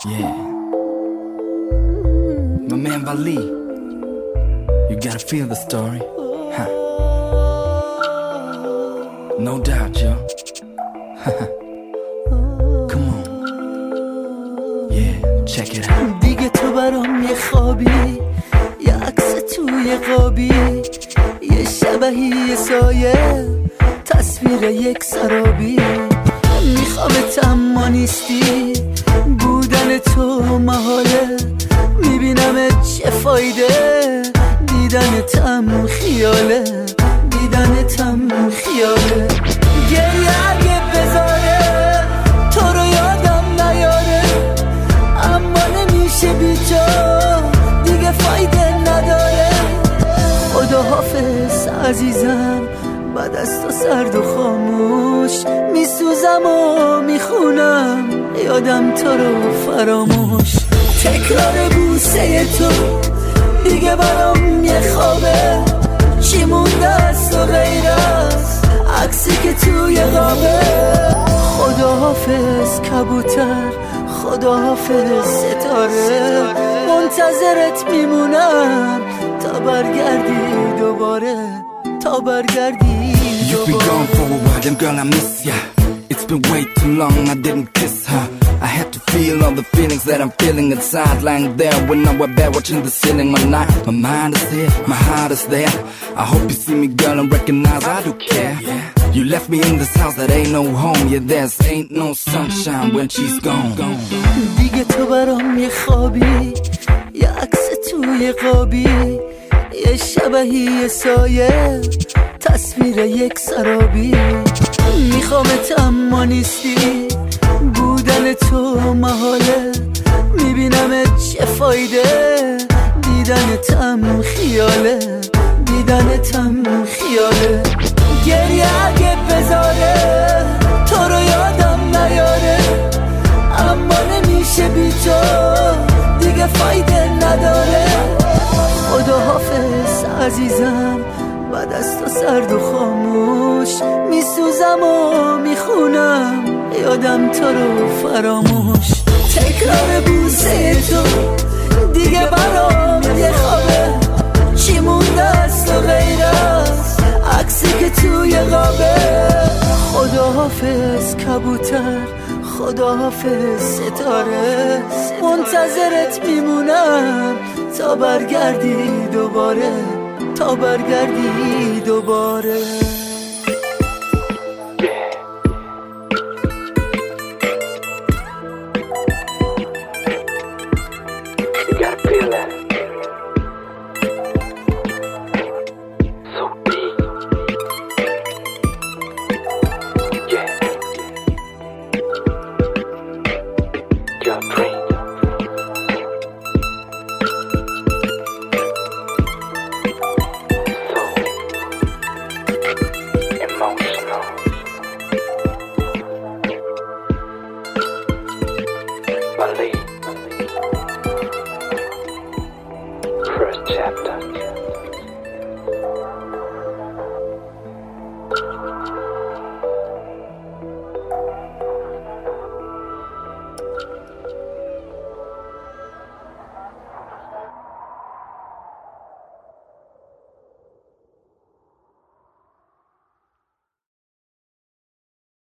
Yeah. My man Vali, you gotta feel the story, huh? No doubt, yo. Come on. Yeah, check it out. دیگه تو برام یه خوابی، یه عکس توی قابی، یه شبهی، یه سایه، تصویر یک سرابی. میخوامت اما نیستی، بودن تو محاله. میبینمت چه فایده، دیدنتم خیاله، دیدنتم خیاله. گریه اگه بذاره تو رو یادم نیاره، اما نمیشه بی تو، دیگه فایده نداره. خداحافظ عزیزم، بعد از تو سرد و خاموش، میسوزم و میخونم یادم تو رو فراموش. تکرار بوسه تو دیگه برام یه خوابه، چی مونده از تو غیر از عکسی که توی قابه. خداحافظ کبوتر، خداحافظ ستاره، منتظرت میمونم تا برگردی دوباره، تا برگردی. You've been gone for a while, and girl I miss ya. It's been way too long, I didn't kiss her. I had to feel all the feelings that I'm feeling inside, lying there when I was bed watching the ceiling all night. My mind is here, my heart is there. I hope you see me, girl, and recognize I do care. You left me in this house that ain't no home. Yeah, there's ain't no sunshine when she's gone. دیگه تو برام یه خوابی، یه عکس توی قابی، یه شبهی، یه سایه، تصویر یک سرابی. میخوامت اما نیستی، بودن تو محاله. میبینمت چه فایده، دیدنتم خیاله، دیدنتم خیاله. گریه اگه بذاره تو رو یادم نیاره، اما نمیشه بی تو، دیگه فایده نداره. خداحافظ عزیزم، بعد از تو سرد و خاموش، میسوزم و میخونم یادم تو رو فراموش. تکرار بوسه تو دیگه برام یه خوابه، چی مونده از تو غیر از عکسی که توی قابه. خداحافظ کبوتر، خداحافظ ستاره، منتظرت میمونم تا برگردی دوباره، تا برگردی دوباره.